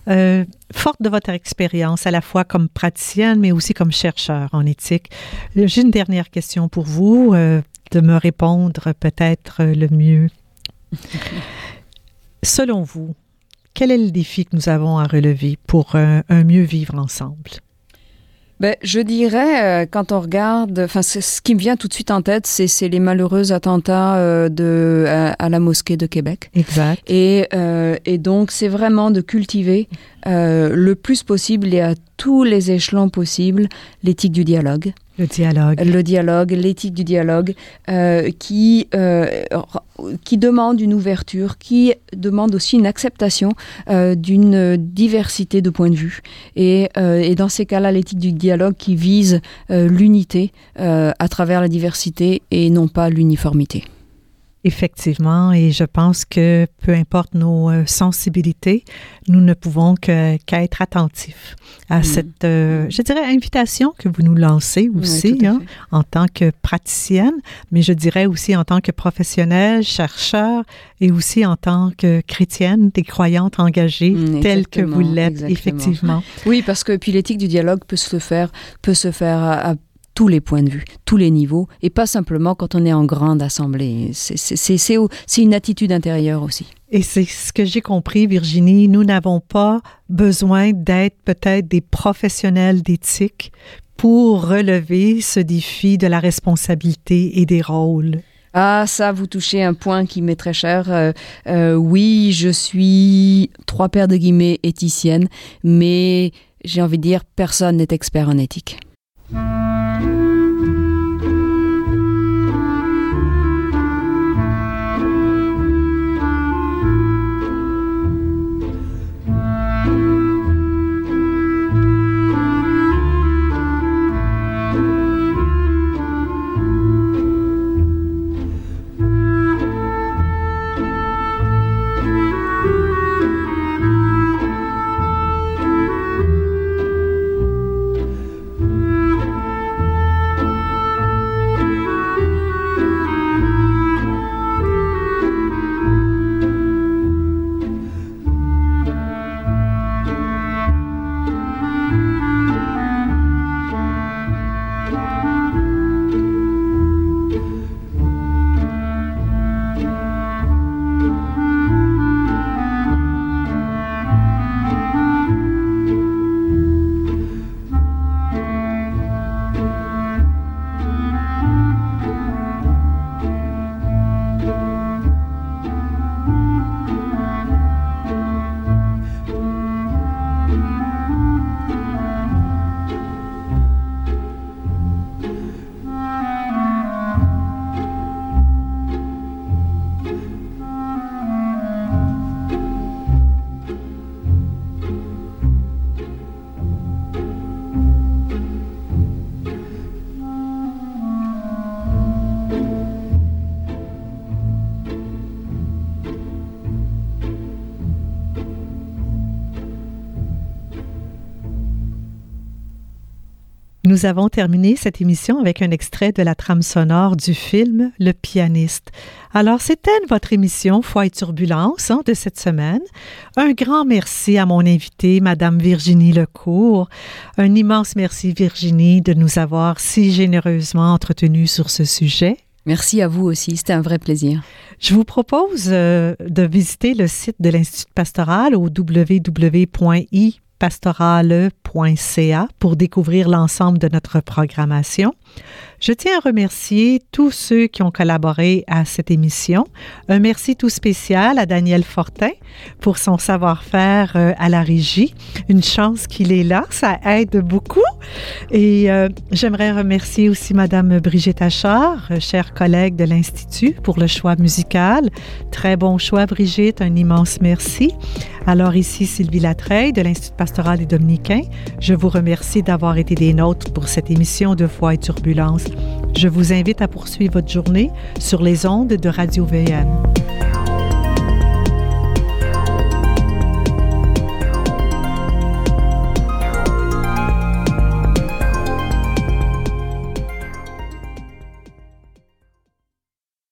forte de votre expérience, à la fois comme praticienne, mais aussi comme chercheur en éthique, j'ai une dernière question pour vous, de me répondre peut-être le mieux. Selon vous, quel est le défi que nous avons à relever pour un mieux vivre ensemble? Ben, je dirais, quand on regarde, ce qui me vient tout de suite en tête, c'est les malheureux attentats à la mosquée de Québec. Exact. Et donc, c'est vraiment de cultiver le plus possible et à tous les échelons possibles l'éthique du dialogue. Le dialogue, l'éthique du dialogue, qui demande une ouverture, qui demande aussi une acceptation d'une diversité de points de vue. Et dans ces cas-là, l'éthique du dialogue qui vise l'unité à travers la diversité et non pas l'uniformité. Effectivement, et je pense que peu importe nos sensibilités, nous ne pouvons qu'être attentifs à cette, je dirais, invitation que vous nous lancez aussi, en tant que praticienne, mais je dirais aussi en tant que professionnelle, chercheur, et aussi en tant que chrétienne, des croyantes engagées, telles que vous l'êtes, effectivement. Oui, parce que puis l'éthique du dialogue peut se faire à tous les points de vue, tous les niveaux, et pas simplement quand on est en grande assemblée. C'est une attitude intérieure aussi. Et c'est ce que j'ai compris, Virginie, nous n'avons pas besoin d'être peut-être des professionnels d'éthique pour relever ce défi de la responsabilité et des rôles. Ah, ça, vous touchez un point qui m'est très cher. Oui, je suis, 3 paires de guillemets, éthicienne, mais j'ai envie de dire, personne n'est expert en éthique. Nous avons terminé cette émission avec un extrait de la trame sonore du film Le pianiste. Alors, c'était votre émission Foi et Turbulence de cette semaine. Un grand merci à mon invitée, Madame Virginie Lecourt. Un immense merci, Virginie, de nous avoir si généreusement entretenus sur ce sujet. Merci à vous aussi, c'était un vrai plaisir. Je vous propose de visiter le site de l'Institut pastoral au www.pastorale.ca pour découvrir l'ensemble de notre programmation. Je tiens à remercier tous ceux qui ont collaboré à cette émission. Un merci tout spécial à Daniel Fortin pour son savoir-faire à la régie. Une chance qu'il est là, ça aide beaucoup. Et j'aimerais remercier aussi Madame Brigitte Achard, chère collègue de l'Institut, pour le choix musical. Très bon choix, Brigitte, un immense merci. Alors ici, Sylvie Latreille de l'Institut pastoral des Dominicains. Je vous remercie d'avoir été des nôtres pour cette émission de Foi et Turbulence. Je vous invite à poursuivre votre journée sur les ondes de Radio-VM.